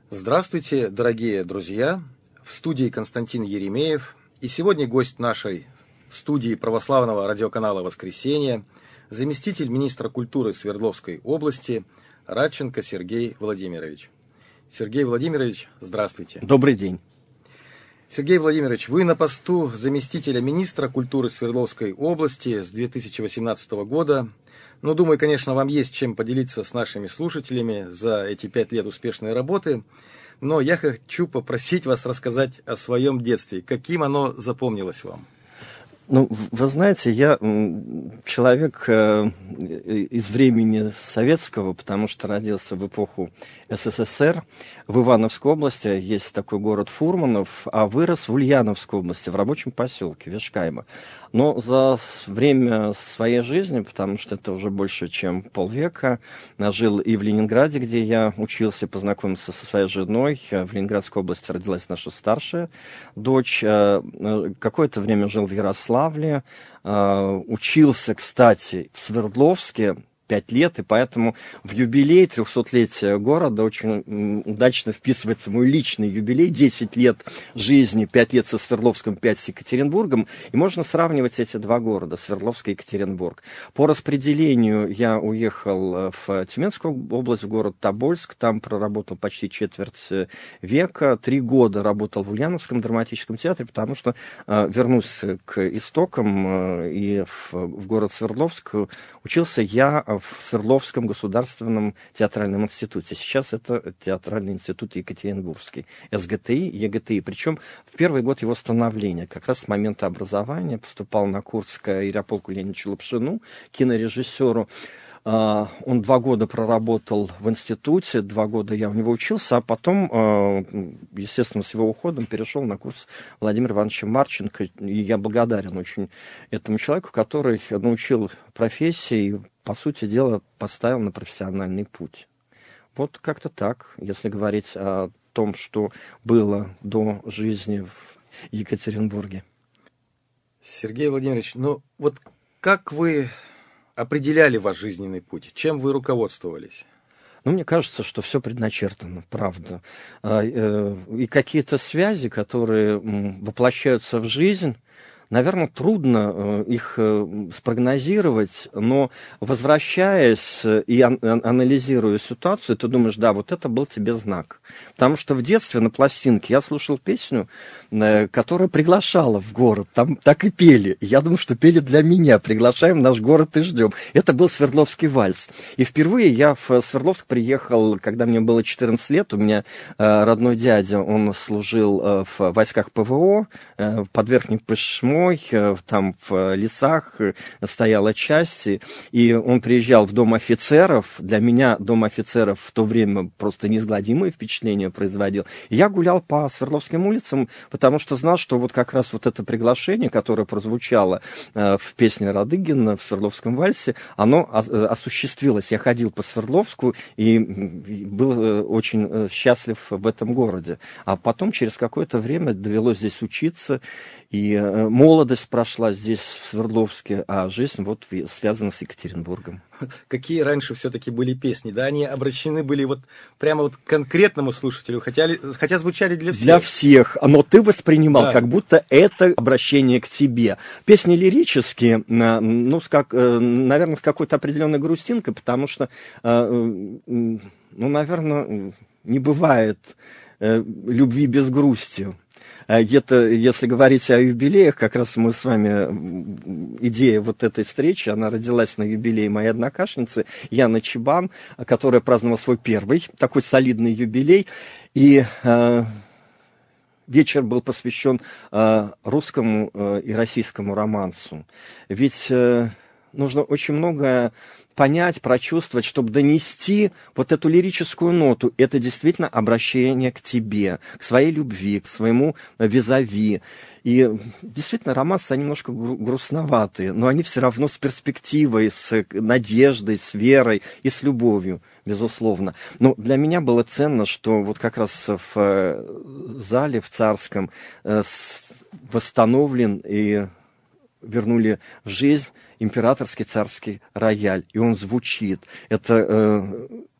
Здравствуйте, дорогие друзья! В студии Константин Еремеев. И сегодня гость нашей студии православного радиоканала «Воскресенье», заместитель министра культуры Свердловской области Радченко Сергей Владимирович. Сергей Владимирович, здравствуйте. Добрый день. Сергей Владимирович, вы на посту заместителя министра культуры Свердловской области с 2018 года. Ну, думаю, конечно, вам есть чем поделиться с нашими слушателями за эти 5 лет успешной работы. Но я хочу попросить вас рассказать о своем детстве. Каким оно запомнилось вам? Ну, вы знаете, я человек из времени советского, потому что родился в эпоху СССР. В Ивановской области есть такой город Фурманов, а вырос в Ульяновской области, в рабочем поселке Вешкайма. Но за время своей жизни, потому что это уже больше, чем полвека, жил и в Ленинграде, где я учился, познакомился со своей женой. В Ленинградской области родилась наша старшая дочь. Какое-то время жил в Ярославле. Учился, кстати, в Свердловске 5 лет, и поэтому в юбилей 300-летия города очень удачно вписывается мой личный юбилей, 10 лет жизни, 5 лет со Свердловском, 5 с Екатеринбургом, и можно сравнивать эти два города, Свердловск и Екатеринбург. По распределению я уехал в Тюменскую область, в город Тобольск, там проработал почти четверть века, 3 года работал в Ульяновском драматическом театре, потому что вернусь к истокам и в город Свердловск, учился я в Свердловском государственном театральном институте. Сейчас это театральный институт Екатеринбургский, СГТИ, ЕГТИ. Причем в первый год его становления, как раз с момента образования, поступал на курс к Ярополку Леонидовичу Лапшину, кинорежиссеру. Он 2 года проработал в институте, 2 года я у него учился, а потом, естественно, с его уходом перешел на курс Владимира Ивановича Марченко. И я благодарен очень этому человеку, который научил профессии и, по сути дела, поставил на профессиональный путь. Вот как-то так, если говорить о том, что было до жизни в Екатеринбурге. Сергей Владимирович, ну вот как вы определяли ваш жизненный путь? Чем вы руководствовались? Ну, мне кажется, что все предначертано, правда. И какие-то связи, которые воплощаются в жизнь, наверное, трудно их спрогнозировать, но возвращаясь и анализируя ситуацию, ты думаешь, да, вот это был тебе знак. Потому что в детстве на пластинке я слушал песню, которая приглашала в город. Там так и пели. Я думаю, что пели для меня. Приглашаем в наш город и ждем. Это был Свердловский вальс. И впервые я в Свердловск приехал, когда мне было 14 лет. У меня родной дядя, он служил в войсках ПВО под Верхним Пышмой. Там в лесах стояла часть, и он приезжал в Дом офицеров. Для меня Дом офицеров в то время просто неизгладимое впечатление производил. Я гулял по Свердловским улицам, потому что знал, что вот как раз вот это приглашение, которое прозвучало в песне Радыгина в Свердловском вальсе, оно осуществилось. Я ходил по Свердловску и был очень счастлив в этом городе. А потом через какое-то время довелось здесь учиться, и молодость прошла здесь, в Свердловске, а жизнь вот связана с Екатеринбургом. Какие раньше все-таки были песни? Да, они обращены были вот прямо вот к конкретному слушателю, хотя звучали для всех. Для всех, но ты воспринимал, как будто это обращение к тебе. Песни лирические, ну, наверное, с какой-то определенной грустинкой, потому что, ну, наверное, не бывает любви без грусти. Это, если говорить о юбилеях, как раз мы с вами, идея вот этой встречи, она родилась на юбилее моей однокашницы Яны Чебан, которая праздновала свой первый такой солидный юбилей. И вечер был посвящен русскому и российскому романсу. Ведь нужно очень многое понять, прочувствовать, чтобы донести вот эту лирическую ноту. Это действительно обращение к тебе, к своей любви, к своему визави. И действительно, романсы, они немножко грустноватые, но они все равно с перспективой, с надеждой, с верой и с любовью, безусловно. Но для меня было ценно, что вот как раз в зале, в Царском, восстановлен и вернули в жизнь императорский царский рояль, и он звучит. Это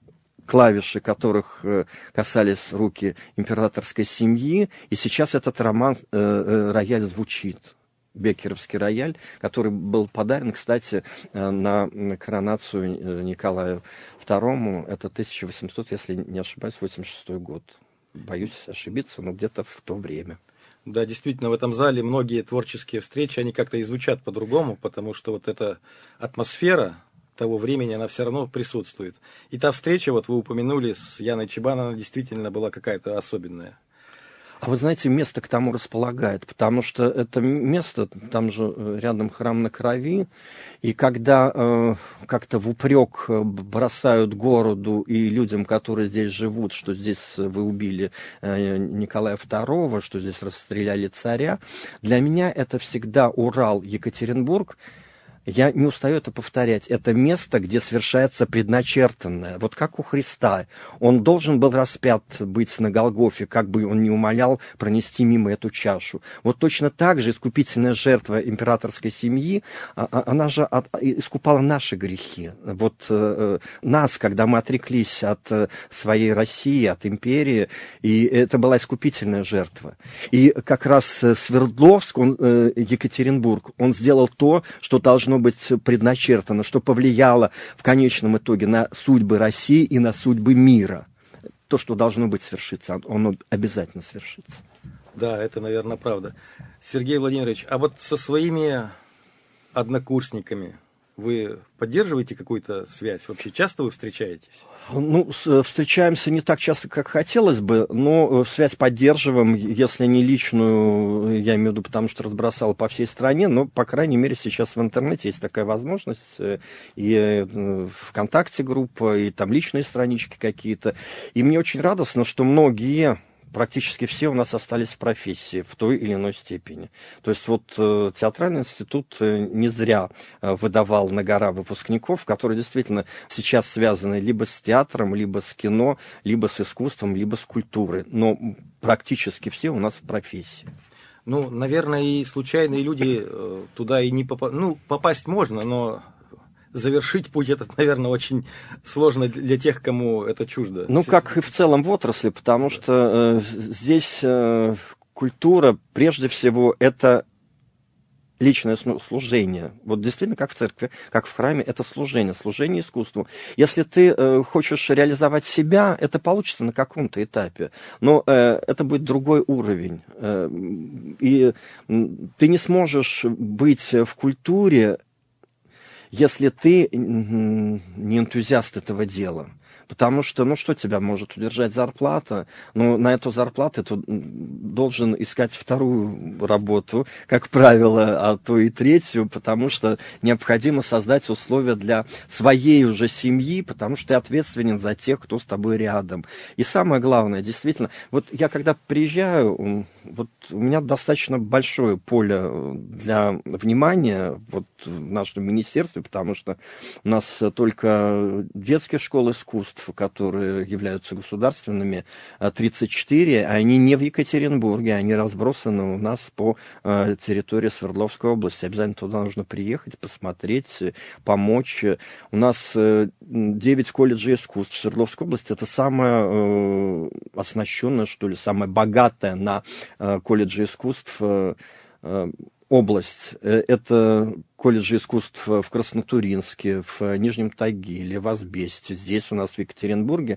клавиши которых касались руки императорской семьи, и сейчас этот рояль звучит. Беккеровский рояль, который был подарен, кстати, на коронацию Николаю II. Это 1800, если не ошибаюсь, 86 год. Боюсь ошибиться, но где-то в то время. Да, действительно, в этом зале многие творческие встречи, они как-то и звучат по-другому, потому что вот эта атмосфера того времени, она все равно присутствует. И та встреча, вот вы упомянули, с Яной Чебан, она действительно была какая-то особенная. А вы знаете, место к тому располагает, потому что это место, там же рядом храм на Крови, и когда как-то в упрек бросают городу и людям, которые здесь живут, что здесь вы убили Николая II, что здесь расстреляли царя, для меня это всегда Урал, Екатеринбург. Я не устаю это повторять. Это место, где совершается предначертанное. Вот как у Христа. Он должен был распят быть на Голгофе, как бы он ни умолял пронести мимо эту чашу. Вот точно так же искупительная жертва императорской семьи, она же искупала наши грехи. Вот нас, когда мы отреклись от своей России, от империи, и это была искупительная жертва. И как раз Свердловск, Екатеринбург, он сделал то, что должно быть предначертано, что повлияло в конечном итоге на судьбы России и на судьбы мира. То, что должно быть свершиться, оно обязательно свершится. Да, это, наверное, правда. Сергей Владимирович, а вот со своими однокурсниками вы поддерживаете какую-то связь? Вообще часто вы встречаетесь? Ну, встречаемся не так часто, как хотелось бы, но связь поддерживаем, если не личную, я имею в виду, потому что разбросал по всей стране, но, по крайней мере, сейчас в интернете есть такая возможность, и ВКонтакте группа, и там личные странички какие-то. И мне очень радостно, что многие, практически все у нас остались в профессии в той или иной степени. То есть вот театральный институт не зря выдавал на гора выпускников, которые действительно сейчас связаны либо с театром, либо с кино, либо с искусством, либо с культурой. Но практически все у нас в профессии. Ну, наверное, и случайные люди туда и не попадут. Ну, попасть можно, но завершить путь этот, наверное, очень сложно для тех, кому это чуждо. Ну, как и в целом в отрасли, потому что здесь культура, прежде всего, это личное служение. Вот действительно, как в церкви, как в храме, это служение искусству. Если ты хочешь реализовать себя, это получится на каком-то этапе, но это будет другой уровень. И ты не сможешь быть в культуре, если ты не энтузиаст этого дела. Потому что, ну, что тебя может удержать зарплата? Ну, на эту зарплату ты должен искать вторую работу, как правило, а то и третью, потому что необходимо создать условия для своей уже семьи, потому что ты ответственен за тех, кто с тобой рядом. И самое главное, действительно, вот я когда приезжаю, вот у меня достаточно большое поле для внимания вот в нашем министерстве, потому что у нас только детские школы искусств, которые являются государственными, 34, а они не в Екатеринбурге, они разбросаны у нас по территории Свердловской области. Обязательно туда нужно приехать, посмотреть, помочь. У нас 9 колледжей искусств в Свердловской области. Это самая оснащенная, что ли, самая богатая на колледжи искусств область. Это колледжи искусств в Краснотуринске, в Нижнем Тагиле, в Асбесте, здесь у нас в Екатеринбурге.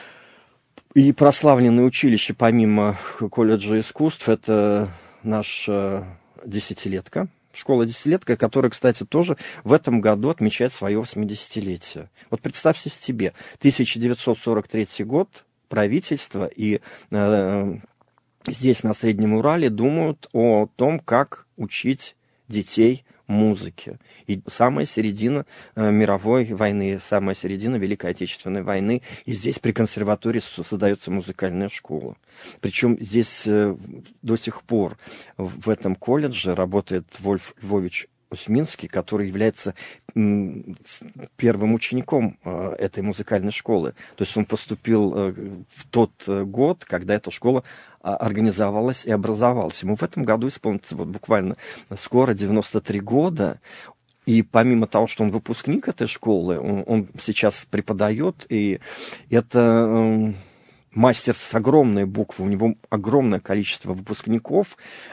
И прославленные училища, помимо колледжа искусств, это наша десятилетка, школа десятилетка, которая, кстати, тоже в этом году отмечает свое 80-летие. Вот представьте себе, 1943 год, правительство и здесь, на Среднем Урале, думают о том, как учить детей музыке. И самая середина мировой войны, самая середина Великой Отечественной войны. И здесь при консерватории создается музыкальная школа. Причем здесь до сих пор в этом колледже работает Вольф Львович Усминский, который является первым учеником этой музыкальной школы. То есть он поступил в тот год, когда эта школа организовалась и образовалась. Ему в этом году исполнится вот буквально скоро 93 года. И помимо того, что он выпускник этой школы, он сейчас преподает, и это мастер с огромной буквы, у него огромное количество выпускников.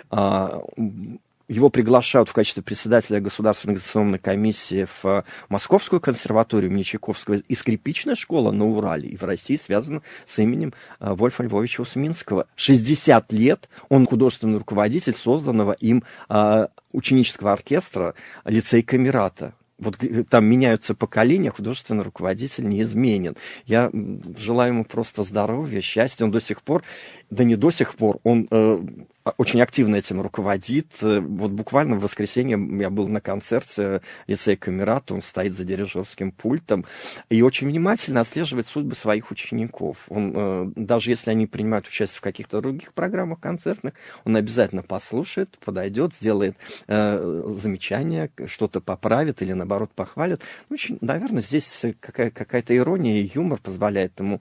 Его приглашают в качестве председателя Государственной экзаменационной комиссии в Московскую консерваторию имени Чайковского, и скрипичная школа на Урале, и в России связана с именем Вольфа Львовича Усминского. 60 лет он художественный руководитель созданного им ученического оркестра лицей Камерата. Вот там меняются поколения, художественный руководитель неизменен. Я желаю ему просто здоровья, счастья. Он до сих пор, да не до сих пор, он очень активно этим руководит. Вот буквально в воскресенье я был на концерте лицея Камерата, он стоит за дирижерским пультом и очень внимательно отслеживает судьбы своих учеников. Он, даже если они принимают участие в каких-то других программах концертных, он обязательно послушает, подойдет, сделает замечание, что-то поправит или, наоборот, похвалит. Очень, наверное, здесь какая-то ирония и юмор позволяет ему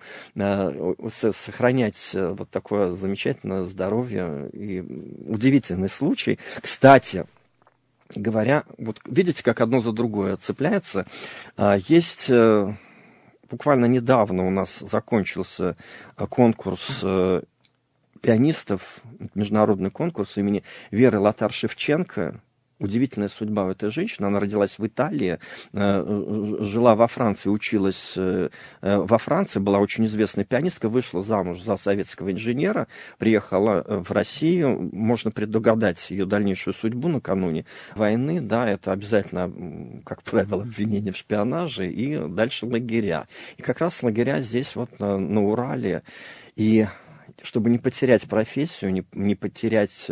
сохранять вот такое замечательное здоровье и удивительный случай. Кстати говоря, вот видите, как одно за другое цепляется. Есть буквально недавно у нас закончился конкурс пианистов, международный конкурс имени Веры Лотар-Шевченко. Удивительная судьба у этой женщины. Она родилась в Италии, жила во Франции, училась во Франции, была очень известной пианисткой, вышла замуж за советского инженера, приехала в Россию. Можно предугадать ее дальнейшую судьбу накануне войны. Да, это обязательно, как правило, обвинение в шпионаже и дальше лагеря. И как раз лагеря здесь вот на Урале. И чтобы не потерять профессию, не потерять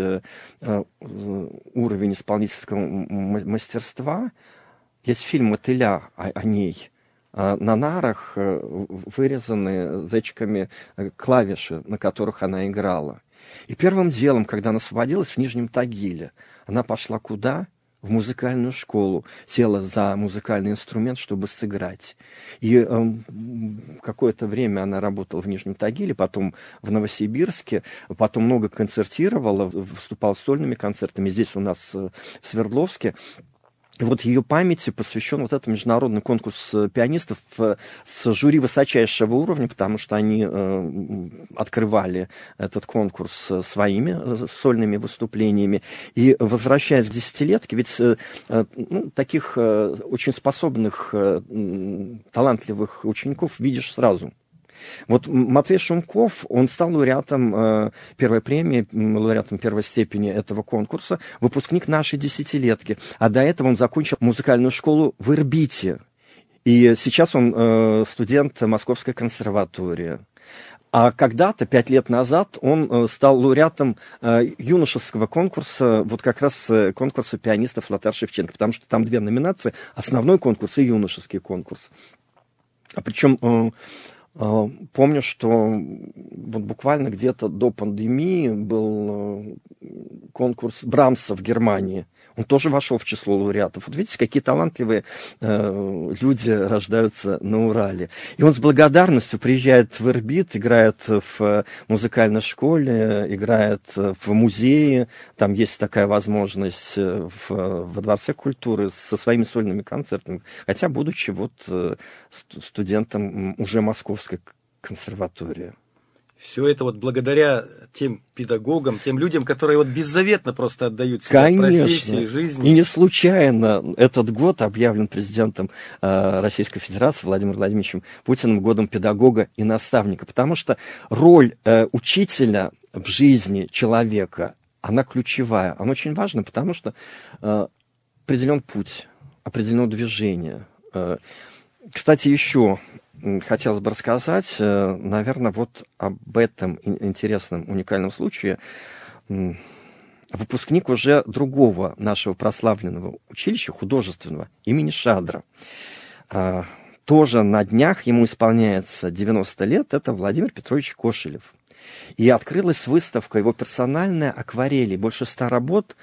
уровень исполнительского мастерства, есть фильм «Мотыля» о ней. На нарах вырезаны зайчиками клавиши, на которых она играла. И первым делом, когда она освободилась в Нижнем Тагиле, она пошла куда? В музыкальную школу, села за музыкальный инструмент, чтобы сыграть. И какое-то время она работала в Нижнем Тагиле, потом в Новосибирске, потом много концертировала, выступала с сольными концертами здесь у нас в Свердловске. И вот ее памяти посвящен вот этот международный конкурс пианистов с жюри высочайшего уровня, потому что они открывали этот конкурс своими сольными выступлениями. И возвращаясь к десятилетке, ведь таких очень способных, талантливых учеников видишь сразу. Вот Матвей Шумков, он стал лауреатом первой премии, лауреатом первой степени этого конкурса, выпускник нашей десятилетки. А до этого он закончил музыкальную школу в Ирбите. И сейчас он студент Московской консерватории. А когда-то, 5 лет назад, он стал лауреатом юношеского конкурса, вот как раз конкурса пианистов Лотар-Шевченко, потому что там 2 номинации, основной конкурс и юношеский конкурс. А причем помню, что вот буквально где-то до пандемии был конкурс Брамса в Германии. Он тоже вошел в число лауреатов. Вот видите, какие талантливые люди рождаются на Урале. И он с благодарностью приезжает в Ирбит, играет в музыкальной школе, играет в музее. Там есть такая возможность во Дворце культуры со своими сольными концертами. Хотя, будучи вот студентом уже Московской консерватории. Все это вот благодаря тем педагогам, тем людям, которые вот беззаветно просто отдают себя профессии, жизни. И не случайно этот год объявлен президентом Российской Федерации Владимиром Владимировичем Путиным годом педагога и наставника, потому что роль учителя в жизни человека, она ключевая, она очень важна, потому что определен путь, определено движение. Кстати, еще хотелось бы рассказать, наверное, вот об этом интересном, уникальном случае. Выпускник уже другого нашего прославленного училища, художественного, имени Шадра. Тоже на днях ему исполняется 90 лет, это Владимир Петрович Кошелев. И открылась выставка его персональной акварели, больше 100 работ.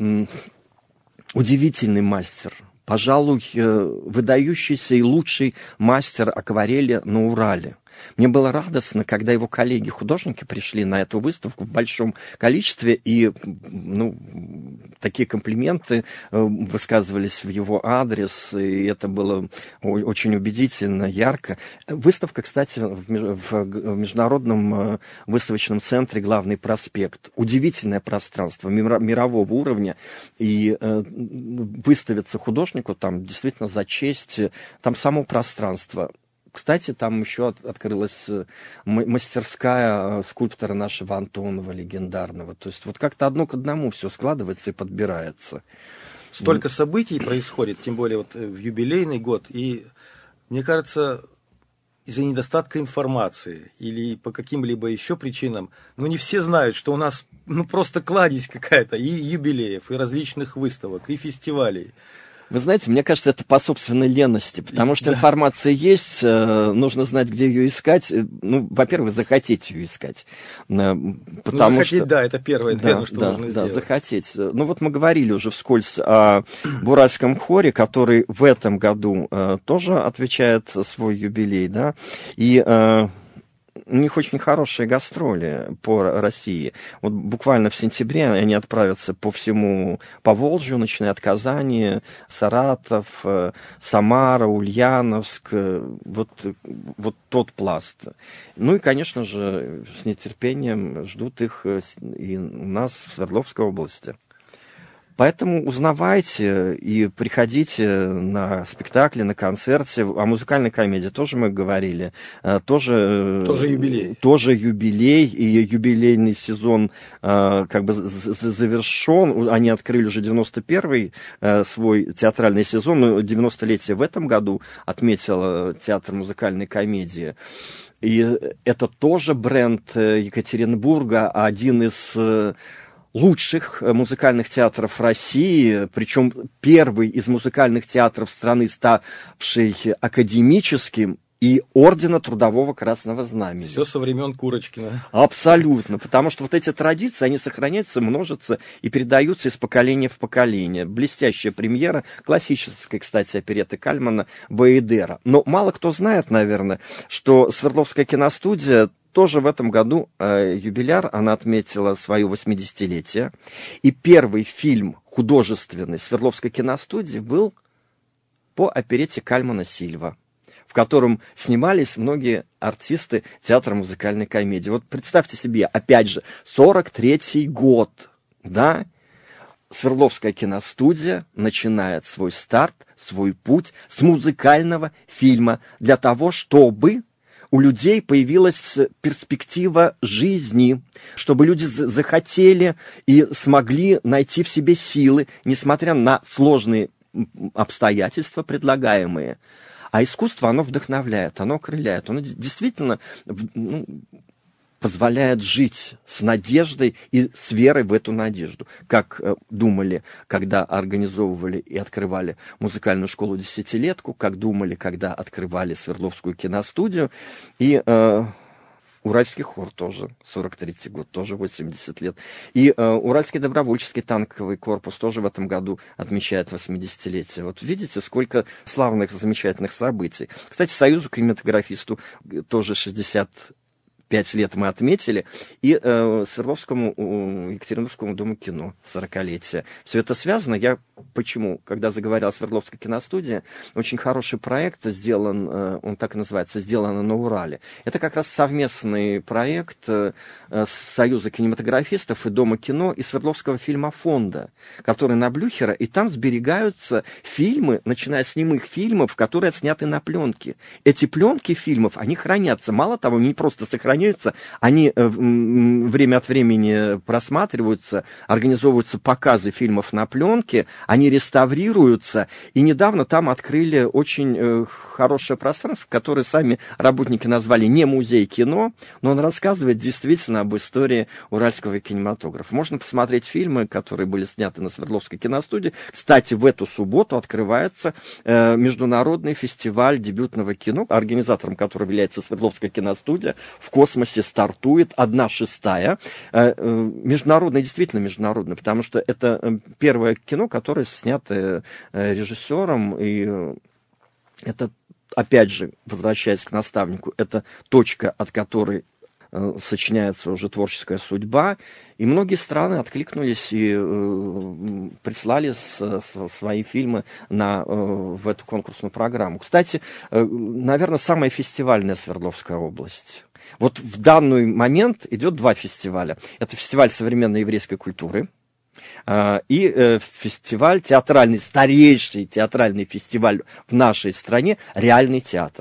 Удивительный мастер. Пожалуй, выдающийся и лучший мастер акварели на Урале. Мне было радостно, когда его коллеги-художники пришли на эту выставку в большом количестве, и такие комплименты высказывались в его адрес, и это было очень убедительно, ярко. Выставка, кстати, в Международном выставочном центре «Главный проспект». Удивительное пространство мирового уровня, и выставиться художнику там действительно за честь, там само пространство. Кстати, там еще открылась мастерская скульптора нашего Антонова, легендарного. То есть вот как-то одно к одному все складывается и подбирается. Столько событий происходит, тем более вот в юбилейный год, и, мне кажется, из-за недостатка информации или по каким-либо еще причинам, не все знают, что у нас просто кладезь какая-то и юбилеев, и различных выставок, и фестивалей. Вы знаете, мне кажется, это по собственной лености, потому что информация есть, нужно знать, где ее искать. Во-первых, захотеть ее искать. Потому что... да, это первое, что нужно сделать. Да, захотеть. Вот мы говорили уже вскользь о Буральском хоре, который в этом году тоже отвечает свой юбилей, да, и... У них очень хорошие гастроли по России. Вот буквально в сентябре они отправятся по Поволжью, начиная от Казани, Саратов, Самара, Ульяновск, вот тот пласт. И, конечно же, с нетерпением ждут их и у нас в Свердловской области. Поэтому узнавайте и приходите на спектакли, на концерты. О музыкальной комедии тоже мы говорили. Тоже юбилей. Тоже юбилей. И юбилейный сезон завершен. Они открыли уже 91-й свой театральный сезон. Но 90-летие в этом году отметил театр музыкальной комедии. И это тоже бренд Екатеринбурга, один из... лучших музыкальных театров России, причем первый из музыкальных театров страны, ставший академическим, и ордена Трудового Красного Знамени. Все со времен Курочкина. Абсолютно, потому что вот эти традиции, они сохраняются, множатся и передаются из поколения в поколение. Блестящая премьера, классическая, кстати, оперетты Кальмана «Баэдера». Но мало кто знает, наверное, что Свердловская киностудия тоже в этом году юбиляр, она отметила свое 80-летие. И первый фильм художественный Свердловской киностудии был по оперете Кальмана «Сильва», в котором снимались многие артисты театра музыкальной комедии. Вот представьте себе, опять же, 43-й год, да? Свердловская киностудия начинает свой старт, свой путь с музыкального фильма для того, чтобы у людей появилась перспектива жизни, чтобы люди захотели и смогли найти в себе силы, несмотря на сложные обстоятельства, предлагаемые. А искусство, оно вдохновляет, оно окрыляет, оно действительно позволяет жить с надеждой и с верой в эту надежду. Как думали, когда организовывали и открывали музыкальную школу «Десятилетку», как думали, когда открывали Свердловскую киностудию. И Уральский хор тоже, 43-й год, тоже 80 лет. И Уральский добровольческий танковый корпус тоже в этом году отмечает 80-летие. Вот видите, сколько славных, замечательных событий. Кстати, Союзу кинематографисту тоже 65 лет мы отметили, и Свердловскому Екатеринбургскому дому кино 40-летие. Все это связано. Я почему? Когда заговорил о Свердловской киностудии, очень хороший проект сделан, он так и называется, «Сделано на Урале». Это как раз совместный проект Союза кинематографистов и Дома кино и Свердловского фильмофонда, который на Блюхера, и там сберегаются фильмы, начиная с немых фильмов, которые отсняты на пленке. Эти пленки фильмов, они хранятся. Мало того, они не просто сохраняются, они время от времени просматриваются, организовываются показы фильмов на пленке, они реставрируются, и недавно там открыли очень хорошее пространство, которое сами работники назвали не музей кино, но он рассказывает действительно об истории уральского кинематографа. Можно посмотреть фильмы, которые были сняты на Свердловской киностудии. Кстати, в эту субботу открывается международный фестиваль дебютного кино, организатором которого является Свердловская киностудия. В космосе стартует 1/6. Международный, действительно международный, потому что это первое кино, которое снято режиссером, и это, опять же, возвращаясь к наставнику, это точка, от которой сочиняется уже творческая судьба. И многие страны откликнулись и прислали свои фильмы в эту конкурсную программу. Кстати, наверное, самая фестивальная Свердловская область. Вот в данный момент идет 2 фестиваля. Это фестиваль современной еврейской культуры и фестиваль театральный, старейший театральный фестиваль в нашей стране «Реальный театр».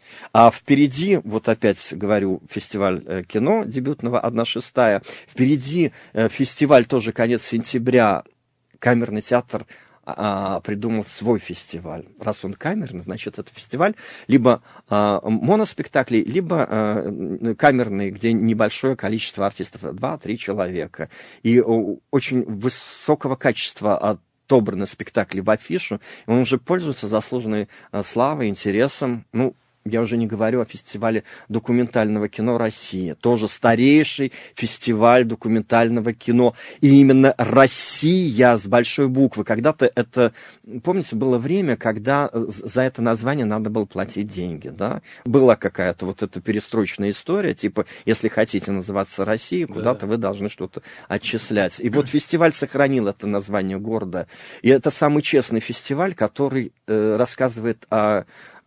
А впереди, вот опять говорю, фестиваль кино дебютного 1/6. Впереди фестиваль тоже конец сентября. Камерный театр придумал свой фестиваль. Раз он камерный, значит, это фестиваль либо моноспектаклей, либо камерный, где небольшое количество артистов, 2-3 человека. И очень высокого качества отобраны спектакли в афишу. Он уже пользуется заслуженной славой, интересом. Я уже не говорю о фестивале документального кино «Россия». Тоже старейший фестиваль документального кино. И именно «Россия» с большой буквы. Когда-то это, помните, было время, когда за это название надо было платить деньги, да? Была какая-то вот эта перестроечная история, типа, если хотите называться «Россией», куда-то вы должны что-то отчислять. И вот фестиваль сохранил это название города. И это самый честный фестиваль, который рассказывает о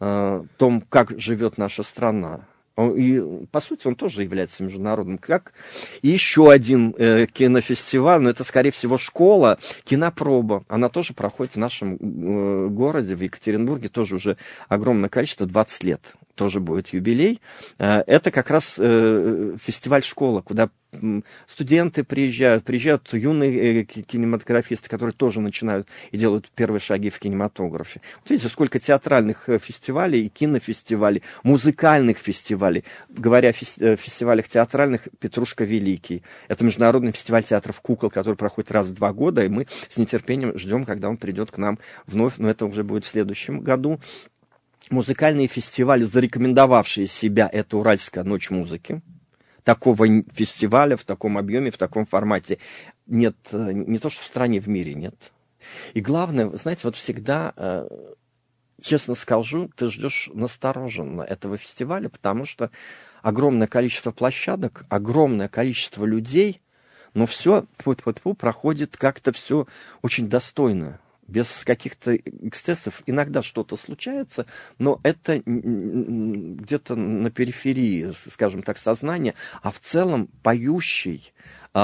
том, как живет наша страна. И, по сути, он тоже является международным. Как и еще один кинофестиваль, но это, скорее всего, школа, кинопроба. Она тоже проходит в нашем городе, в Екатеринбурге, тоже уже огромное количество, 20 лет. Тоже будет юбилей. Это как раз фестиваль «Школа», куда студенты приезжают юные кинематографисты, которые тоже начинают и делают первые шаги в кинематографе. Вот видите, сколько театральных фестивалей, кинофестивалей, музыкальных фестивалей. Говоря о фестивалях театральных, «Петрушка Великий». Это международный фестиваль театров кукол, который проходит раз в 2 года, и мы с нетерпением ждем, когда он придет к нам вновь, но это уже будет в следующем году. Музыкальные фестивали, зарекомендовавшие себя, это «Уральская ночь музыки». Такого фестиваля в таком объеме, в таком формате нет, не то что в стране, в мире нет. И главное, знаете, вот всегда, честно скажу, ты ждешь настороженно этого фестиваля, потому что огромное количество площадок, огромное количество людей, но все проходит как-то все очень достойно. Без каких-то эксцессов. Иногда что-то случается, но это где-то на периферии, скажем так, сознания, а в целом поющий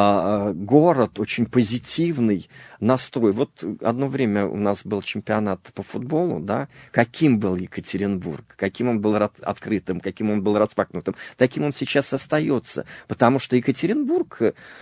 город, очень позитивный настрой. Вот одно время у нас был чемпионат по футболу, да, каким был Екатеринбург, каким он был открытым, каким он был распахнутым, таким он сейчас остается, потому что Екатеринбург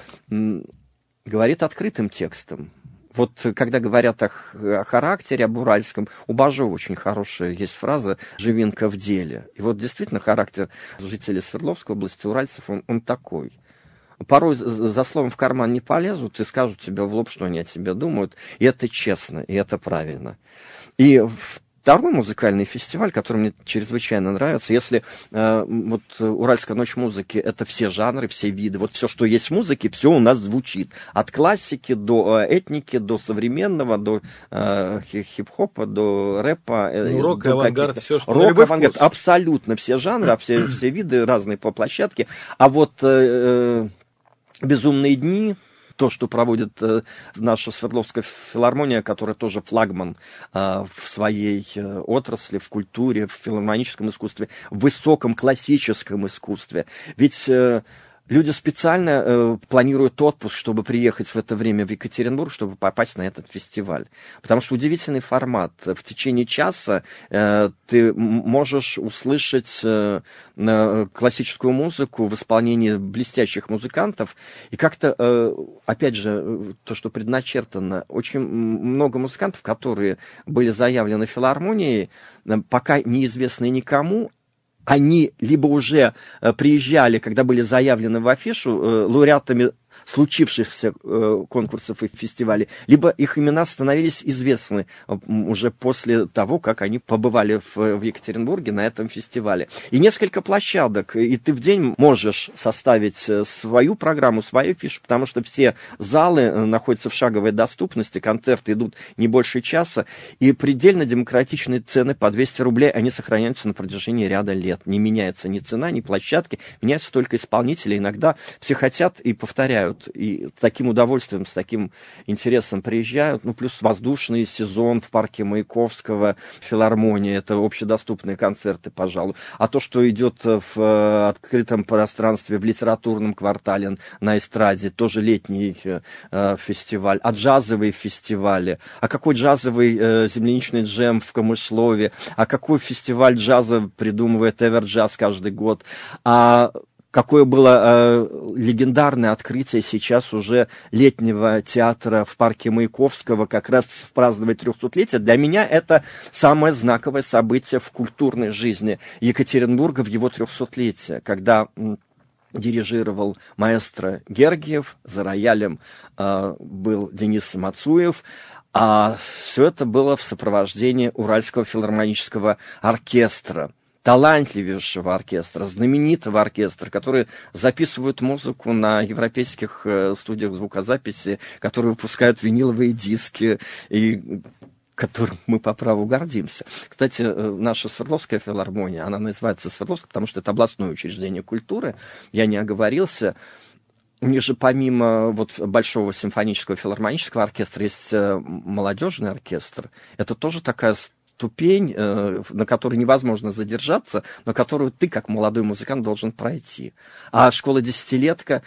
говорит открытым текстом. Вот когда говорят о характере, об уральском, у Бажова очень хорошая есть фраза «живинка в деле». И вот действительно характер жителей Свердловской области, уральцев, он такой. Порой за словом в карман не полезут и скажут тебе в лоб, что они о тебе думают. И это честно, и это правильно. И второй музыкальный фестиваль, который мне чрезвычайно нравится, если вот «Уральская ночь музыки» — это все жанры, все виды, вот все, что есть в музыке, все у нас звучит. От классики до этники, до современного, до хип-хопа, до рэпа. Рок, авангард, все, что рок, авангард, абсолютно все жанры, все виды разные по площадке. А вот «Безумные дни», то, что проводит наша Свердловская филармония, которая тоже флагман в своей отрасли, в культуре, в филармоническом искусстве, в высоком классическом искусстве. Ведь люди специально планируют отпуск, чтобы приехать в это время в Екатеринбург, чтобы попасть на этот фестиваль. Потому что удивительный формат. В течение часа ты можешь услышать классическую музыку в исполнении блестящих музыкантов. И как-то, опять же, то, что предначертано, очень много музыкантов, которые были заявлены филармонией, пока неизвестны никому, они либо уже приезжали, когда были заявлены в афишу, лауреатами случившихся конкурсов и фестивалей, либо их имена становились известны уже после того, как они побывали в Екатеринбурге на этом фестивале. И несколько площадок, и ты в день можешь составить свою программу, свою фишу, потому что все залы находятся в шаговой доступности, концерты идут не больше часа, и предельно демократичные цены по 200 рублей, они сохраняются на протяжении ряда лет. Не меняется ни цена, ни площадки, меняются только исполнители. Иногда все хотят и повторяют, и с таким удовольствием, с таким интересом приезжают. Ну, плюс воздушный сезон в парке Маяковского, филармония, это общедоступные концерты, пожалуй. А то, что идет в открытом пространстве, в литературном квартале, на эстраде, тоже летний фестиваль, а джазовые фестивали, а какой джазовый земляничный джем в Камышлове, а какой фестиваль джаза придумывает Эверджаз каждый год, а какое было легендарное открытие сейчас уже летнего театра в парке Маяковского, как раз праздновать 300-летие. Для меня это самое знаковое событие в культурной жизни Екатеринбурга в его 300-летие, когда дирижировал маэстро Гергиев, за роялем был Денис Мацуев, а все это было в сопровождении Уральского филармонического оркестра, талантливейшего оркестра, знаменитого оркестра, которые записывают музыку на европейских студиях звукозаписи, которые выпускают виниловые диски и которым мы по праву гордимся. Кстати, наша Свердловская филармония, она называется Свердловская, потому что это областное учреждение культуры, я не оговорился. У них же помимо вот Большого симфонического филармонического оркестра есть молодежный оркестр. Это тоже такая ступень, на которой невозможно задержаться, но которую ты, как молодой музыкант, должен пройти. А школа десятилетка,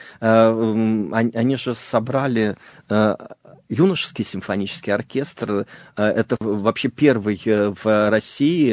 они же собрали юношеский симфонический оркестр. Это вообще первый в России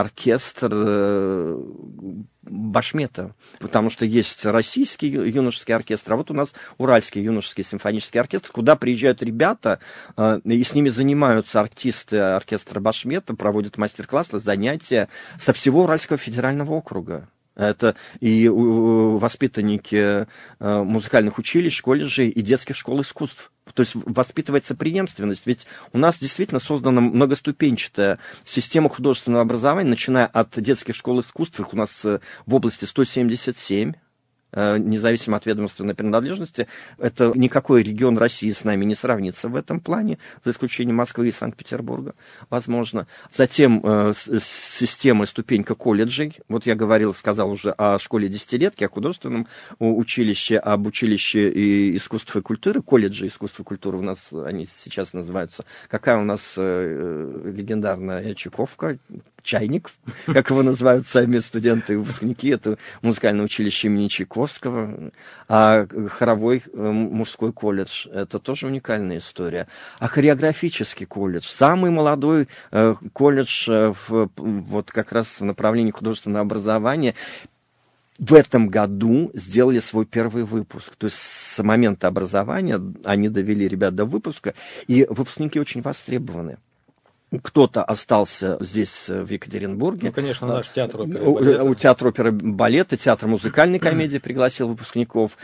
оркестр Башмета, потому что есть российский юношеский оркестр, а вот у нас Уральский юношеский симфонический оркестр, куда приезжают ребята, и с ними занимаются артисты оркестра Башмета, проводят мастер-классы, занятия со всего Уральского федерального округа. Это и воспитанники музыкальных училищ, колледжей и детских школ искусств. То есть воспитывается преемственность. Ведь у нас действительно создана многоступенчатая система художественного образования, начиная от детских школ искусств, их у нас в области 177, независимо от ведомственной принадлежности. Это никакой регион России с нами не сравнится в этом плане, за исключением Москвы и Санкт-Петербурга, возможно. Затем система ступенька колледжей. Вот я сказал уже о школе десятилетки, о художественном училище, об училище искусства и культуры, колледжи искусства и культуры у нас они сейчас называются. Какая у нас легендарная Чайковка, Чайник, как его называют сами студенты и выпускники, это музыкальное училище имени Чайковского, а хоровой мужской колледж, это тоже уникальная история. А хореографический колледж, самый молодой колледж вот как раз в направлении художественного образования, в этом году сделали свой первый выпуск. То есть с момента образования они довели ребят до выпуска, и выпускники очень востребованы. Кто-то остался здесь, в Екатеринбурге. Ну, конечно, наш театр оперы и балета. У театра оперы и балета, театр музыкальной комедии пригласил выпускников,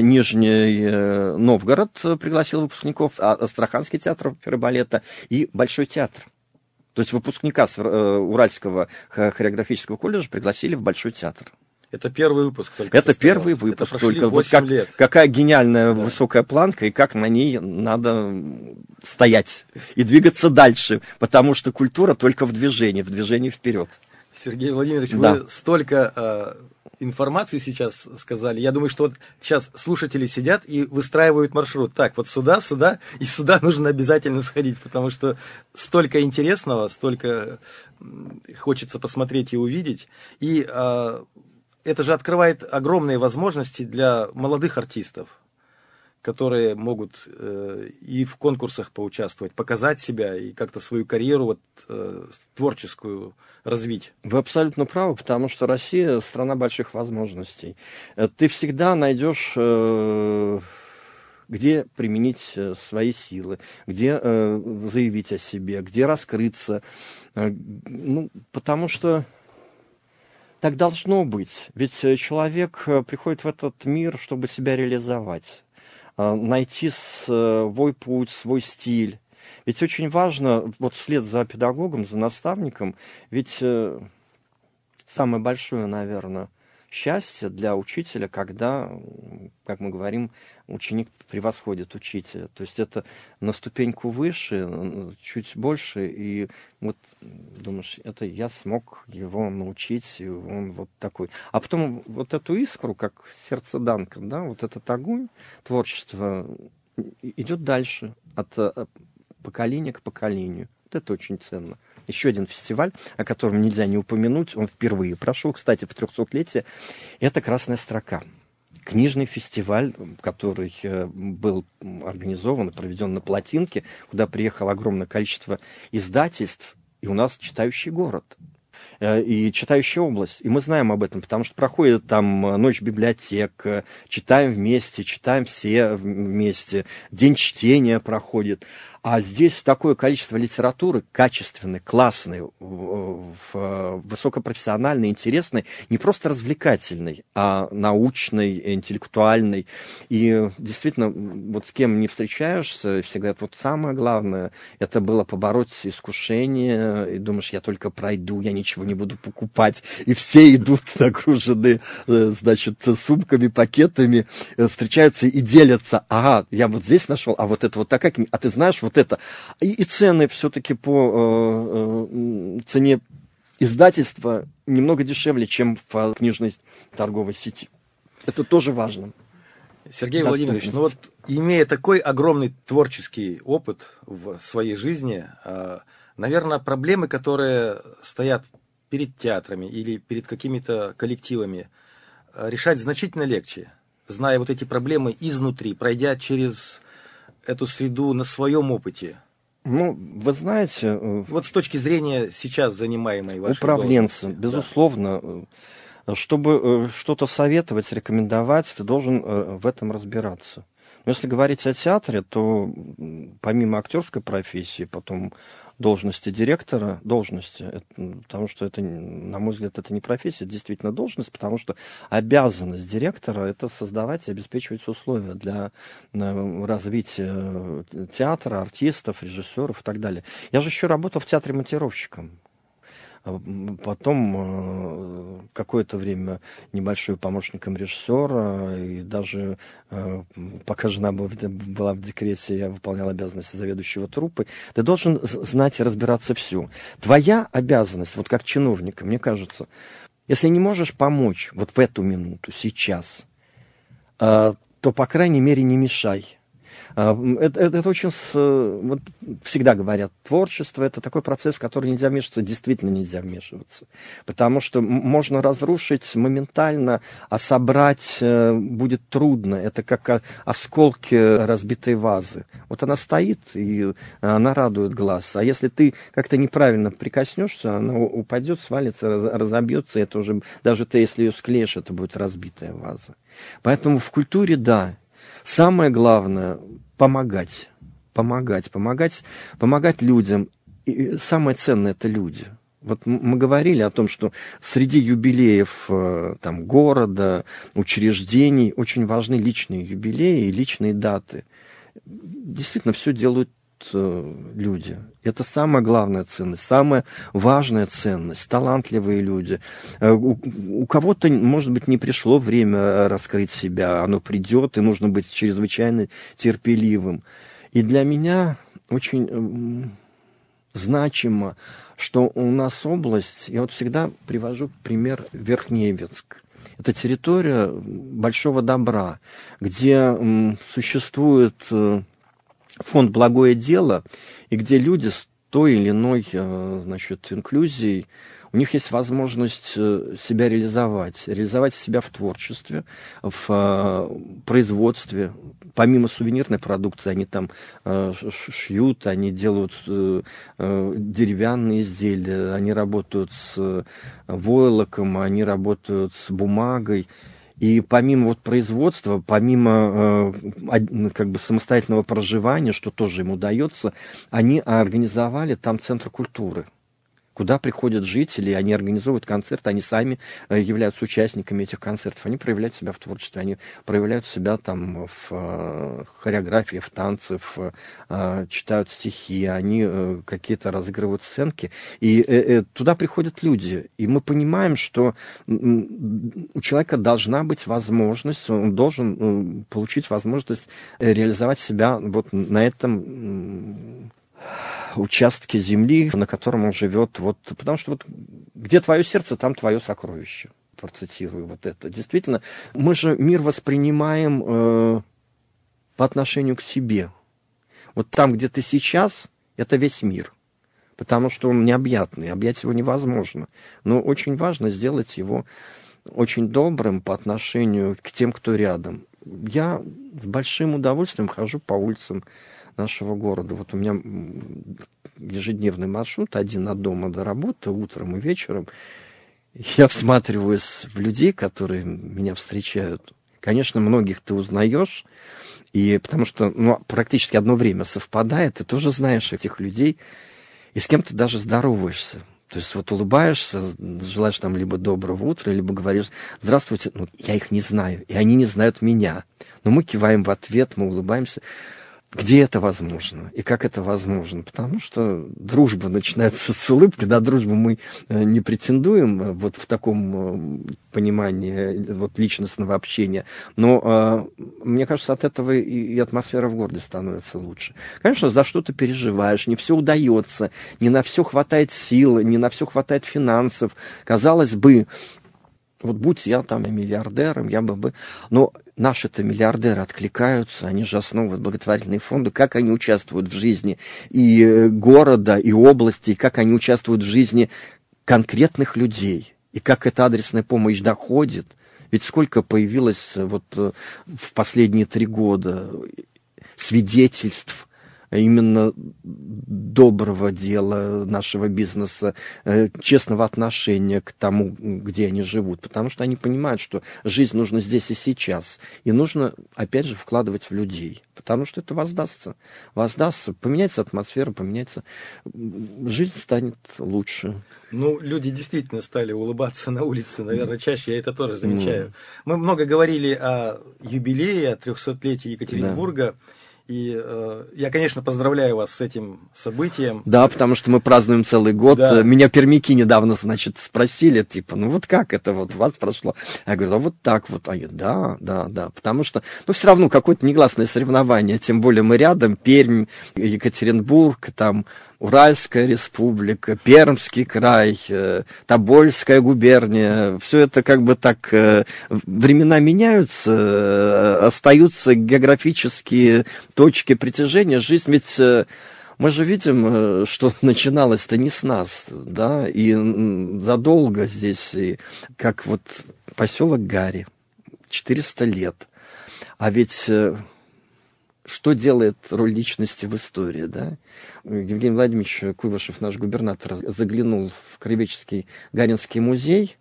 Нижний Новгород пригласил выпускников, Астраханский театр оперы и балета и Большой театр. То есть выпускника Уральского хореографического колледжа пригласили в Большой театр. Это первый выпуск только. Это первый выпуск только. Вот какая гениальная высокая планка, и как на ней надо стоять и двигаться дальше, потому что культура только в движении вперед. Сергей Владимирович, вы столько информации сейчас сказали. Я думаю, что вот сейчас слушатели сидят и выстраивают маршрут. Так, вот сюда, и сюда нужно обязательно сходить, потому что столько интересного, столько хочется посмотреть и увидеть. И это же открывает огромные возможности для молодых артистов, которые могут и в конкурсах поучаствовать, показать себя и как-то свою карьеру творческую развить. Вы абсолютно правы, потому что Россия – страна больших возможностей. Ты всегда найдешь, где применить свои силы, где заявить о себе, где раскрыться. Потому что так должно быть. Ведь человек приходит в этот мир, чтобы себя реализовать. найти свой путь, свой стиль. Ведь очень важно, вот вслед за педагогом, за наставником, ведь самое большое, наверное, счастье для учителя, когда, как мы говорим, ученик превосходит учителя. То есть это на ступеньку выше, чуть больше, и вот думаешь, это я смог его научить, и он вот такой. А потом вот эту искру, как сердце Данка, да, вот этот огонь творчества идет дальше от поколения к поколению. Вот это очень ценно. Еще один фестиваль, о котором нельзя не упомянуть, он впервые прошел, кстати, в 300-летие, это «Красная строка». Книжный фестиваль, который был организован и проведен на Плотинке, куда приехало огромное количество издательств, и у нас читающий город. И читающая область. И мы знаем об этом, потому что проходит там ночь библиотек, читаем вместе, читаем все вместе, день чтения проходит. А здесь такое количество литературы качественной, классной, высокопрофессиональной, интересной, не просто развлекательной, а научной, интеллектуальной. И действительно, вот с кем не встречаешься, все говорят, вот самое главное, это было побороть искушение, и думаешь, я только пройду, я ничего не буду покупать. И все идут нагружены, значит, сумками, пакетами, встречаются и делятся. Ага, я вот здесь нашел, а вот это вот такая книга, а ты знаешь, вот это. И цены все-таки по цене издательства немного дешевле, чем в книжной торговой сети. Это тоже важно. Сергей Владимирович, ну вот имея такой огромный творческий опыт в своей жизни, наверное, проблемы, которые стоят перед театрами или перед какими-то коллективами, решать значительно легче, зная вот эти проблемы изнутри, пройдя через эту среду на своем опыте. Ну, вы знаете... Вот с точки зрения сейчас занимаемой вашей управленца, должности. Безусловно, да. Чтобы что-то советовать, рекомендовать, ты должен в этом разбираться. Но если говорить о театре, то помимо актерской профессии, потом должности директора, потому что это, на мой взгляд, это не профессия, это действительно должность, потому что обязанность директора – это создавать и обеспечивать условия для развития театра, артистов, режиссеров и так далее. Я же еще работал в театре монтировщиком. Потом какое-то время небольшой помощником режиссера, и даже пока жена была в декрете, я выполнял обязанности заведующего труппы. Ты должен знать и разбираться всю. Твоя обязанность, вот как чиновника, мне кажется, если не можешь помочь вот в эту минуту, сейчас, то, по крайней мере, не мешай. Это очень, вот всегда говорят, творчество – это такой процесс, в который нельзя вмешиваться, действительно нельзя вмешиваться. Потому что можно разрушить моментально, а собрать будет трудно. Это как осколки разбитой вазы. Вот она стоит, и она радует глаз. А если ты как-то неправильно прикоснешься, она упадет, свалится, разобьется. Это уже, даже ты, если ее склеишь, это будет разбитая ваза. Поэтому в культуре, да, самое главное – помогать людям. И самое ценное – это люди. Вот мы говорили о том, что среди юбилеев там, города, учреждений очень важны личные юбилеи и личные даты. Действительно, все делают люди. Это самая главная ценность, самая важная ценность, талантливые люди. У кого-то, может быть, не пришло время раскрыть себя, оно придет, и нужно быть чрезвычайно терпеливым. И для меня очень значимо, что у нас область, я вот всегда привожу пример Верхневецк. Это территория большого добра, где существует фонд «Благое дело», и где люди с той или иной, значит, инклюзией, у них есть возможность себя реализовать себя в творчестве, в производстве. Помимо сувенирной продукции, они там шьют, они делают деревянные изделия, они работают с войлоком, они работают с бумагой. И помимо вот производства, помимо как бы самостоятельного проживания, что тоже им удается, они организовали там центр культуры, куда приходят жители, они организовывают концерты, они сами являются участниками этих концертов, они проявляют себя в творчестве, они проявляют себя там в хореографии, в танце, читают стихи, они какие-то разыгрывают сценки, и туда приходят люди, и мы понимаем, что у человека должна быть возможность, он должен получить возможность реализовать себя вот на этом участке земли, на котором он живет, вот, потому что вот где твое сердце, там твое сокровище. Процитирую вот это. Действительно, мы же мир воспринимаем по отношению к себе. Вот там, где ты сейчас, это весь мир. Потому что он необъятный, объять его невозможно. Но очень важно сделать его очень добрым по отношению к тем, кто рядом. Я с большим удовольствием хожу по улицам нашего города. Вот у меня ежедневный маршрут, один от дома до работы, утром и вечером. Я всматриваюсь в людей, которые меня встречают. Конечно, многих ты узнаешь, и потому что практически одно время совпадает, ты тоже знаешь этих людей, и с кем ты даже здороваешься. То есть вот улыбаешься, желаешь там либо доброго утра, либо говоришь «здравствуйте». Я их не знаю, и они не знают меня. Но мы киваем в ответ, мы улыбаемся. Где это возможно и как это возможно? Потому что дружба начинается с улыбки, на дружбу мы не претендуем вот в таком понимании вот личностного общения, но мне кажется, от этого и атмосфера в городе становится лучше. Конечно, за что ты переживаешь, не все удается, не на все хватает сил, не на все хватает финансов. Казалось бы, вот будь я там миллиардером, я бы... Но наши-то миллиардеры откликаются, они же основывают благотворительные фонды, как они участвуют в жизни и города, и области, и как они участвуют в жизни конкретных людей, и как эта адресная помощь доходит. Ведь сколько появилось вот в последние 3 года свидетельств именно доброго дела нашего бизнеса, честного отношения к тому, где они живут. Потому что они понимают, что жизнь нужна здесь и сейчас. И нужно, опять же, вкладывать в людей. Потому что это воздастся. Воздастся, поменяется атмосфера, поменяется... Жизнь станет лучше. Люди действительно стали улыбаться на улице, наверное, чаще. Я это тоже замечаю. Мы много говорили о юбилее, о 300-летии Екатеринбурга. Да. И я, конечно, поздравляю вас с этим событием. Да, потому что мы празднуем целый год. Да. Меня пермяки недавно, спросили, вот как это вот у вас прошло? Я говорю, вот так вот. Они, да. Потому что, все равно какое-то негласное соревнование. Тем более мы рядом, Пермь, Екатеринбург, там Уральская республика, Пермский край, Тобольская губерния. Все это как бы так, времена меняются, остаются географические точки притяжения. Жизнь ведь... Мы же видим, что начиналось-то не с нас, да, и задолго здесь, и как вот поселок Гари, 400 лет. А ведь что делает роль личности в истории, да? Евгений Владимирович Куйвашев, наш губернатор, заглянул в Краеведческий Гаринский музей,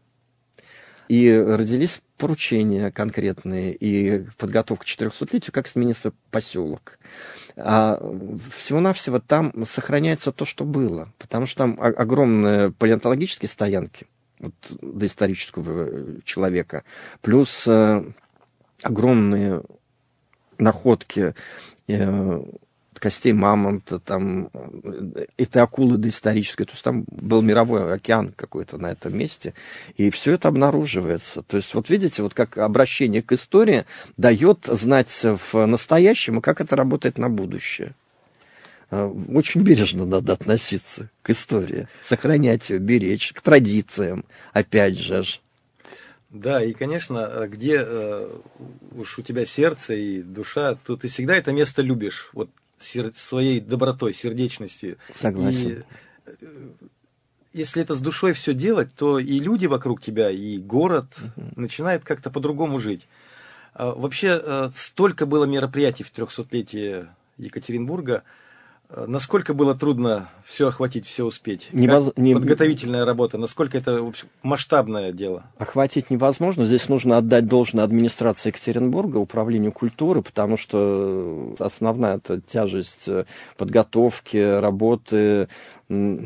и родились поручения конкретные, и подготовка к 400-летию, как сменится поселок. А всего-навсего там сохраняется то, что было, потому что там огромные палеонтологические стоянки вот, доисторического человека, плюс огромные находки костей мамонта, там, это акулы доисторические, то есть там был мировой океан какой-то на этом месте, и все это обнаруживается. То есть вот видите, вот как обращение к истории дает знать в настоящем, и как это работает на будущее. Очень бережно надо относиться к истории, сохранять ее, беречь, к традициям, опять же. Да, и, конечно, где уж у тебя сердце и душа, то ты всегда это место любишь, вот своей добротой, сердечностью. Согласен. И если это с душой все делать, то и люди вокруг тебя, и город начинают как-то по-другому жить. Вообще, столько было мероприятий в 300-летие Екатеринбурга. Насколько было трудно все охватить, все успеть? Подготовительная работа, насколько это масштабное дело? Охватить невозможно. Здесь нужно отдать должное администрации Екатеринбурга, управлению культуры, потому что основная тяжесть подготовки, работы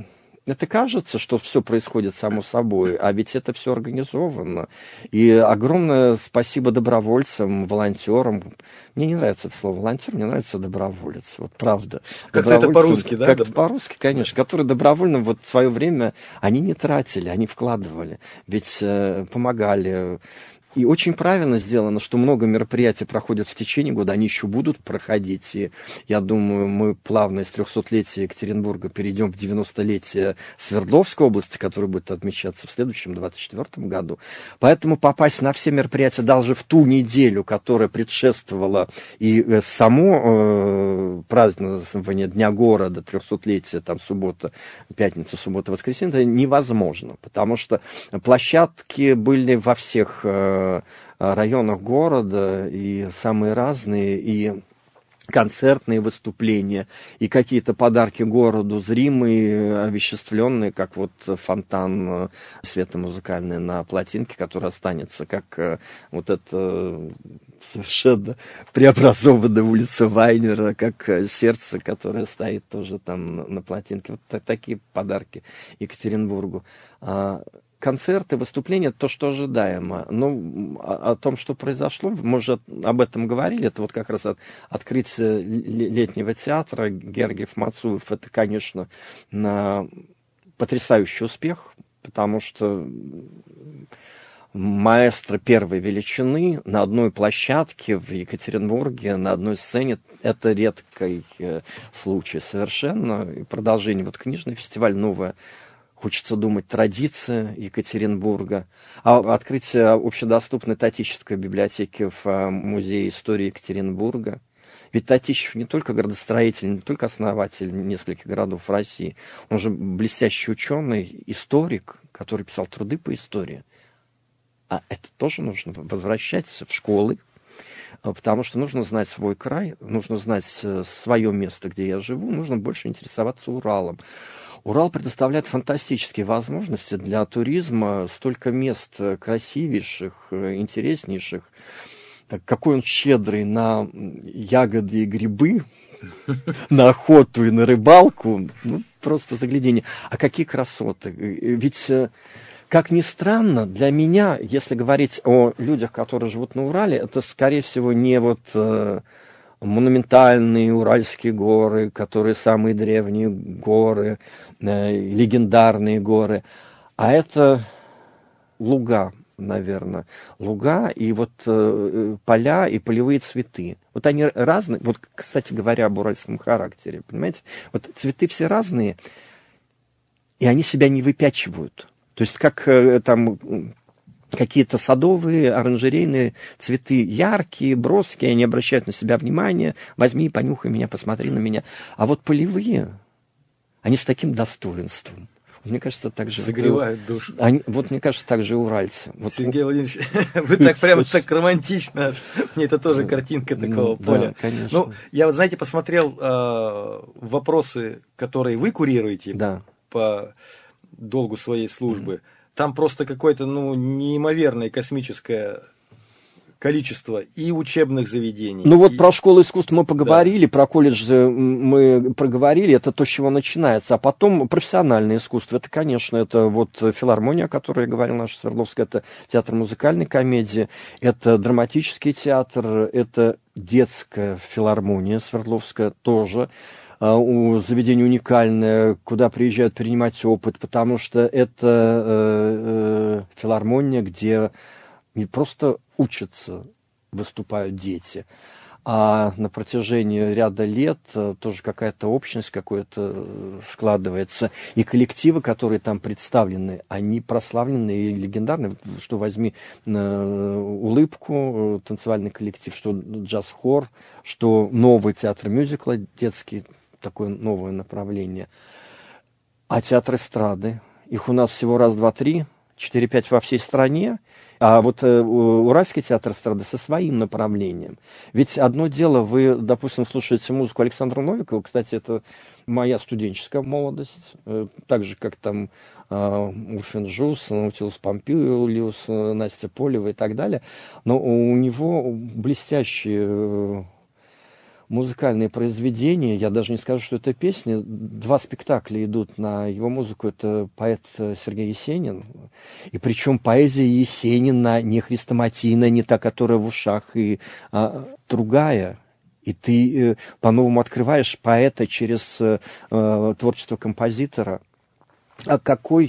Это кажется, что все происходит само собой, а ведь это все организовано. И огромное спасибо добровольцам, волонтерам. Мне не нравится это слово волонтер, мне нравится доброволец. Вот правда. Как-то это по-русски, да? Как-то по-русски, конечно. Которые добровольно вот в свое время, они не тратили, они вкладывали. Ведь помогали. И очень правильно сделано, что много мероприятий проходят в течение года, они еще будут проходить. И я думаю, мы плавно из 300-летия Екатеринбурга перейдем в 90-летие Свердловской области, которое будет отмечаться в следующем 24 году. Поэтому попасть на все мероприятия даже в ту неделю, которая предшествовала и само празднование Дня города, 300-летие, там суббота, пятница, суббота, воскресенье, это невозможно, потому что площадки были во всех районах города, и самые разные, и концертные выступления, и какие-то подарки городу, зримые, овеществленные, как вот фонтан светомузыкальный на плотинке, который останется, как вот это совершенно преобразованная улица Вайнера, как сердце, которое стоит тоже там на плотинке. Вот такие подарки Екатеринбургу. Концерты, выступления, то, что ожидаемо. Но о том, что произошло, мы уже об этом говорили. Это вот как раз открытие летнего театра Гергиев Мацуев. Это, конечно, потрясающий успех, потому что маэстро первой величины на одной площадке в Екатеринбурге, на одной сцене, это редкий случай совершенно. И продолжение, вот книжный фестиваль, новое, хочется думать, традиция Екатеринбурга. А открытие общедоступной Татищевской библиотеки в Музее истории Екатеринбурга. Ведь Татищев не только градостроитель, не только основатель нескольких городов России, он же блестящий ученый, историк, который писал труды по истории. А это тоже нужно возвращать в школы, потому что нужно знать свой край, нужно знать свое место, где я живу, нужно больше интересоваться Уралом. Урал предоставляет фантастические возможности для туризма, столько мест красивейших, интереснейших. Какой он щедрый на ягоды и грибы, на охоту и на рыбалку. Ну, просто загляденье. А какие красоты. Ведь, как ни странно, для меня, если говорить о людях, которые живут на Урале, это, скорее всего, не вот монументальные Уральские горы, которые самые древние горы, легендарные горы, а это луга, наверное, луга и вот поля и полевые цветы. Вот они разные, вот, кстати говоря, об уральском характере, понимаете, вот цветы все разные, и они себя не выпячивают. То есть как там какие-то садовые, оранжерейные цветы яркие, броские, они обращают на себя внимание. Возьми, понюхай меня, посмотри на меня. А вот полевые, они с таким достоинством. Мне кажется, так же... Согревают душу. Вот мне кажется, так же и уральцы. Вот, Сергей Владимирович, вы так прямо так романтично. Мне это тоже картинка такого поля. Да, конечно. Ну, я вот, знаете, посмотрел вопросы, которые вы курируете по долгу своей службы. Там просто какое-то, неимоверное космическое количество и учебных заведений. Ну вот про школу искусств мы поговорили, про колледжи мы проговорили, это то, с чего начинается. А потом профессиональное искусство. Это, конечно, это вот филармония, о которой я говорил, наша Свердловская, это театр музыкальной комедии, это драматический театр, это детская филармония Свердловская тоже. Заведение уникальное, куда приезжают принимать опыт, потому что это филармония, где не просто учатся, выступают дети, а на протяжении ряда лет тоже какая-то общность какая-то складывается. И коллективы, которые там представлены, они прославлены и легендарны. Что возьми «Улыбку», танцевальный коллектив, что джаз-хор, что новый театр мюзикла детский, такое новое направление. А театр эстрады, их у нас всего раз, два, три, 4-5 во всей стране. А вот Уральский театр эстрады со своим направлением. Ведь одно дело, вы, допустим, слушаете музыку Александра Новикова, кстати, это моя студенческая молодость, так же, как там Урфин Джюс, Наутилус Помпилиус, Настя Полева и так далее. Но у него блестящие музыкальные произведения. Я даже не скажу, что это песни. 2 спектакля идут на его музыку. Это поэт Сергей Есенин. И причем поэзия Есенина не хрестоматийная, не та, которая в ушах, другая. И ты по-новому открываешь поэта через творчество композитора. А какой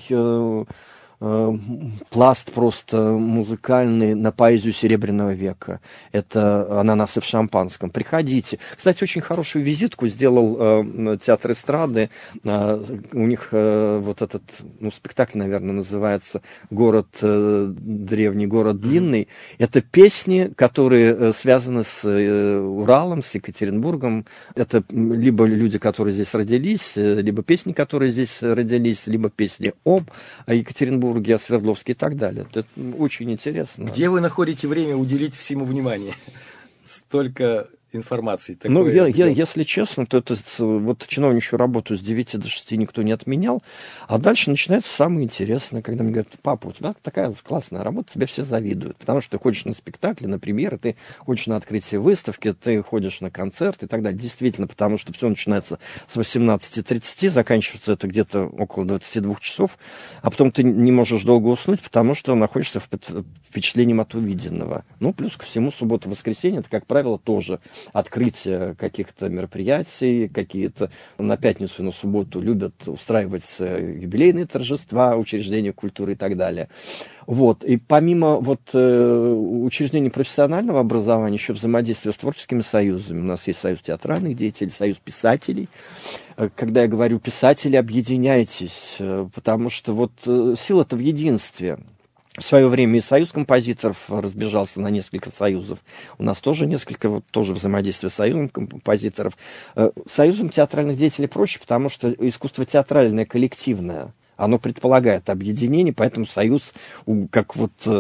пласт просто музыкальный на поэзию Серебряного века. Это «Ананасы в шампанском». Приходите. Кстати, очень хорошую визитку сделал театр эстрады. У них вот этот спектакль, наверное, называется «Город древний, город длинный». Это песни, которые связаны с Уралом, с Екатеринбургом. Это либо люди, которые здесь родились, либо песни, которые здесь родились, либо песни об Екатеринбурге, о Свердловске и так далее. Это очень интересно. Где вы находите время уделить всему внимание? Столько информации. Ну, если честно, то это вот чиновничью работу с 9 до 6 никто не отменял, а дальше начинается самое интересное, когда мне говорят: папа, у тебя такая классная работа, тебе все завидуют, потому что ты ходишь на спектакли, на премьеры, ты ходишь на открытие выставки, ты ходишь на концерт и так далее. Действительно, потому что все начинается с 18:30, заканчивается это где-то около 22 часов, а потом ты не можешь долго уснуть, потому что находишься в впечатлением от увиденного. Ну, плюс ко всему, суббота, воскресенье, это, как правило, тоже открытие каких-то мероприятий, какие-то на пятницу и на субботу любят устраивать юбилейные торжества, учреждения культуры и так далее. Вот. И помимо учреждений профессионального образования, еще взаимодействие с творческими союзами. У нас есть союз театральных деятелей, союз писателей. Когда я говорю писатели, объединяйтесь, потому что сила-то в единстве. В свое время и союз композиторов разбежался на несколько союзов. У нас тоже несколько, тоже взаимодействие с союзом композиторов. Союзом театральных деятелей проще, потому что искусство театральное, коллективное. Оно предполагает объединение, поэтому союз, как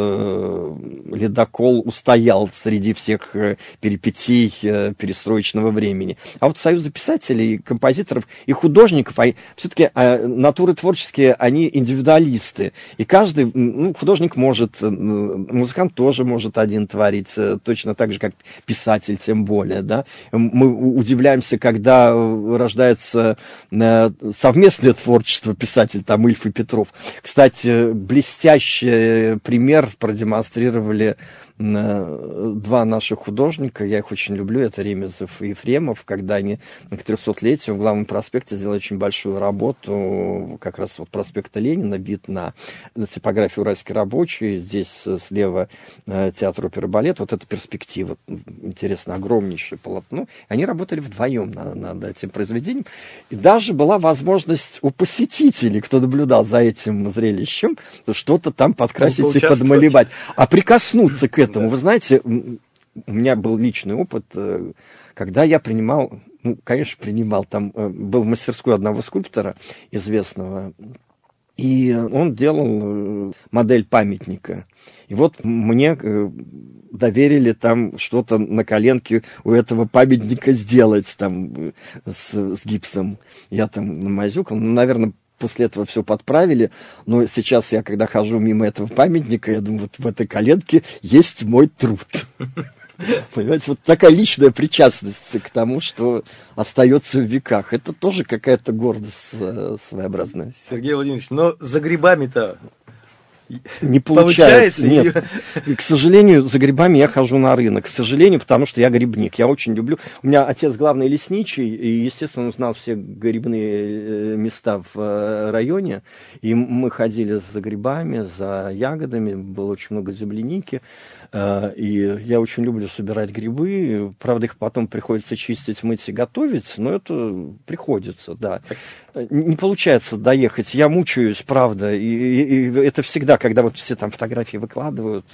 ледокол, устоял среди всех перипетий перестроечного времени. А вот союзы писателей, композиторов и художников, все-таки натуры творческие, они индивидуалисты. И каждый, художник может, музыкант тоже может один творить, точно так же, как писатель, тем более. Да? Мы удивляемся, когда рождается совместное творчество писатель, там, Ильф и Петров. Кстати, блестящий пример продемонстрировали 2 наших художника, я их очень люблю, это Ремезов и Ефремов, когда они к 300-летию в Главном проспекте сделали очень большую работу, как раз проспекта Ленина, вид на типографию «Уральский рабочий», здесь слева театр оперы и балет, это перспектива, интересно, огромнейшее полотно. Они работали вдвоем над этим произведением, и даже была возможность у посетителей, кто наблюдал за этим зрелищем, что-то там подкрасить и подмалевать, а прикоснуться к этому. Вы знаете, у меня был личный опыт, когда я принимал, там был в мастерской одного скульптора известного, и он делал модель памятника. И мне доверили там что-то на коленке у этого памятника сделать там с гипсом. Я там намазюкал, наверное, после этого все подправили, но сейчас я, когда хожу мимо этого памятника, я думаю, в этой коленке есть мой труд. Понимаете, такая личная причастность к тому, что остается в веках. Это тоже какая-то гордость своеобразная. Сергей Владимирович, но за грибами-то не получается. Нет. И, к сожалению, за грибами я хожу на рынок. К сожалению, потому что я грибник. Я очень люблю. У меня отец главный лесничий, и, естественно, он знал все грибные места в районе. И мы ходили за грибами, за ягодами. Было очень много земляники. И я очень люблю собирать грибы. Правда, их потом приходится чистить, мыть и готовить, но это приходится, да. Не получается доехать. Я мучаюсь, правда. И это всегда, когда все там фотографии выкладывают,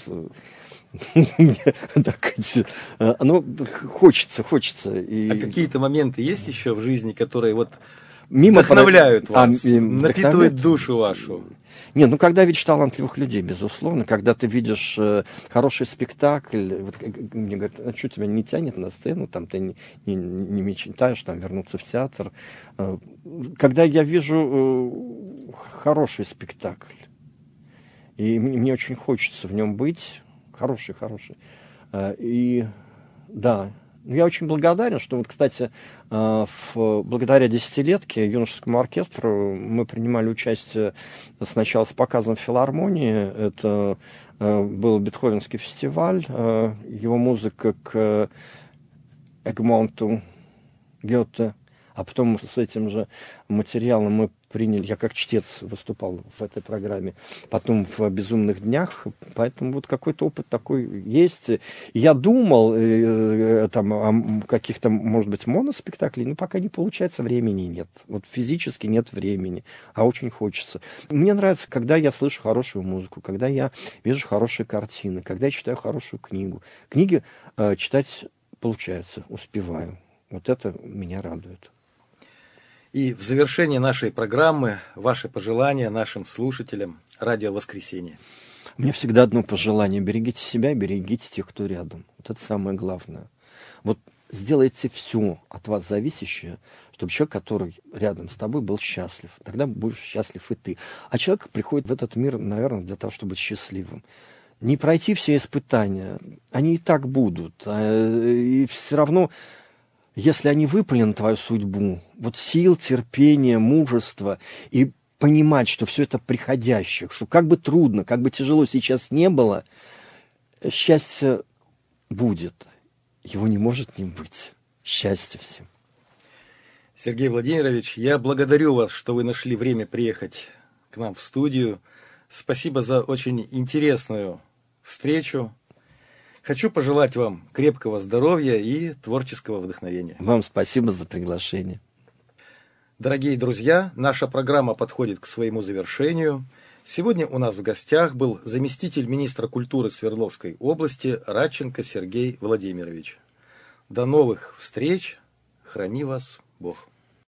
хочется. А какие-то моменты есть еще в жизни, которые вдохновляют вас, напитывают душу вашу? Нет, когда видишь талантливых людей, безусловно, когда ты видишь хороший спектакль, мне говорят: а что тебя не тянет на сцену, там ты не мечтаешь там вернуться в театр. Когда я вижу хороший спектакль, и мне очень хочется в нем быть, хороший. И да, Я очень благодарен, что, вот, кстати, благодаря десятилетке юношескому оркестру мы принимали участие сначала с показом в филармонии. Это был Бетховенский фестиваль, его музыка к Эгмонту Гёте. А потом с этим же материалом мы приняли, я как чтец выступал в этой программе, потом в «Безумных днях», поэтому вот какой-то опыт такой есть. Я думал там о каких-то, может быть, моноспектаклей, но пока не получается, времени нет. Вот физически нет времени, а очень хочется. Мне нравится, когда я слышу хорошую музыку, когда я вижу хорошие картины, когда я читаю хорошую книгу. Книги читать получается, успеваю. Вот это меня радует. И в завершении нашей программы ваши пожелания нашим слушателям радио «Воскресенье». У меня всегда одно пожелание. Берегите себя, берегите тех, кто рядом. Вот это самое главное. Вот сделайте все от вас зависящее, чтобы человек, который рядом с тобой, был счастлив. Тогда будешь счастлив и ты. А человек приходит в этот мир, наверное, для того, чтобы быть счастливым. Не пройти все испытания. Они и так будут. И все равно... Если они выпали на твою судьбу, вот сил, терпения, мужества, и понимать, что все это приходящее, что как бы трудно, как бы тяжело сейчас не было, счастье будет. Его не может не быть. Счастье всем. Сергей Владимирович, я благодарю вас, что вы нашли время приехать к нам в студию. Спасибо за очень интересную встречу. Хочу пожелать вам крепкого здоровья и творческого вдохновения. Вам спасибо за приглашение. Дорогие друзья, наша программа подходит к своему завершению. Сегодня у нас в гостях был заместитель министра культуры Свердловской области Радченко Сергей Владимирович. До новых встреч. Храни вас Бог.